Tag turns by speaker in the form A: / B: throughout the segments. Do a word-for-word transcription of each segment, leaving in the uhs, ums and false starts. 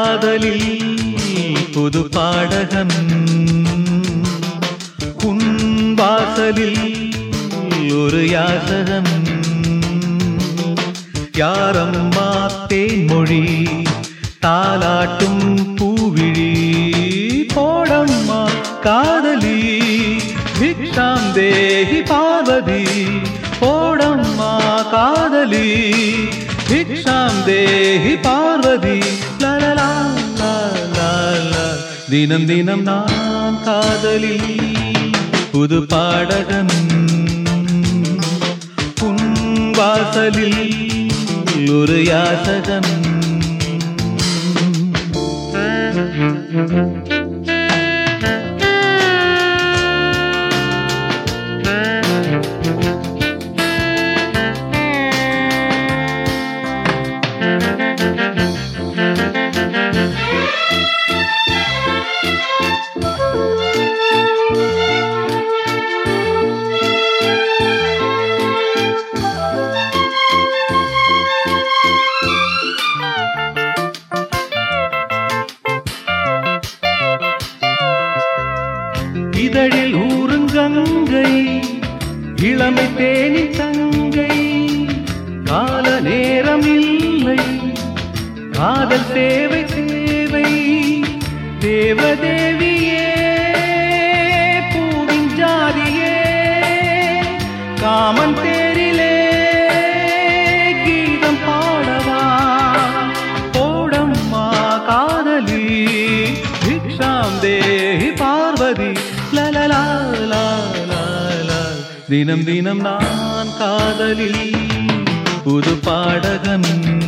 A: காதலில் புது பாடகன் உன் வாசலில் ஒரு யாசகன் யாரம்மா தேன்மொழி தாலாட்டும் பூவிழி போடம்மா காதலி பிக்ஷாம் தேஹி பார்வதி போடம்மா காதலி பிக்ஷாம் தேஹி பார்வதி லலலா லலலா தினம் தினம் நான் காதலில் புது பாடகன் உன் வாசலில் ஒரு யாசகன் இதழில் ஊருங்கங்கை இளமை தேனி தங்கை கால நேரம் இல்லை காதல் தேவை தேவை தேவதேவியே பூவின் ஜாதியே காமன் தேரிலே கீதம் பாடவா போடம்மா காதலி பிக்ஷாம் தேஹி பார்வதி லலலா லலலா தினம் தினம் நான் காதலில் புது பாடகன்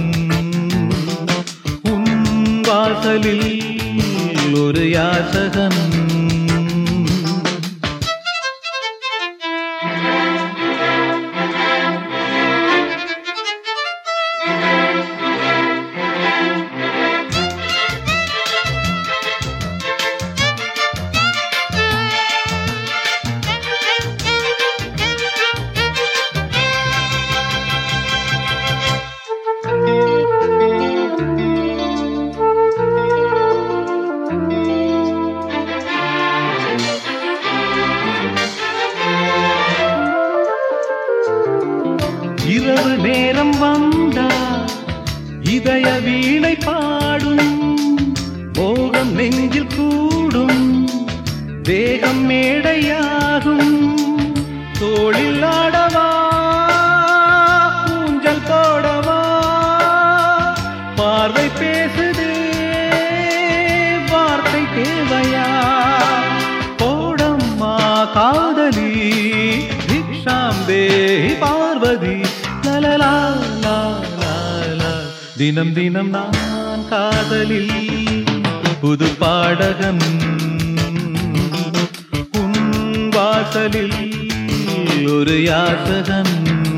A: உன் வாசலில் ஒரு யாசகன் இரவு நேரம் வந்தா இதய வீணை பாடும் மோகம் நெஞ்சில் கூடும் வேகம் மேடையாகும் தோளில் ஆடவா ஊஞ்சல் போடவா பார்வை பேசுதே வார்த்தை தேவையா போடம்மா காதலி பிக்ஷாம் தேஹி பார்வதி லலலா லலலா தினம் தினம் நான் காதலில் புது பாடகன் உன் வாசலில் ஒரு யாசகன்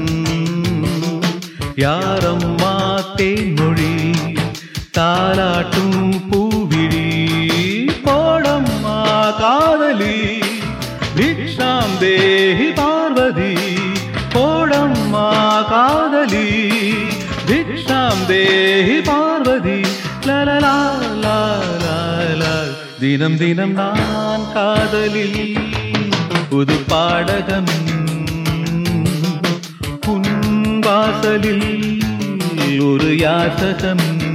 A: யாரம்மா தேன்மொழி தாலாட்டும் பூவிழி போடம்மா காதலி பிக்ஷாம் தேஹி பார்வதி போடம்மா காதலி பிக்ஷாம் தேஹி பார்வதி லலலா லலலா தினம் தினம் நான் காதலில் புது பாடகன் உன் வாசலில் ஒரு யாசகன்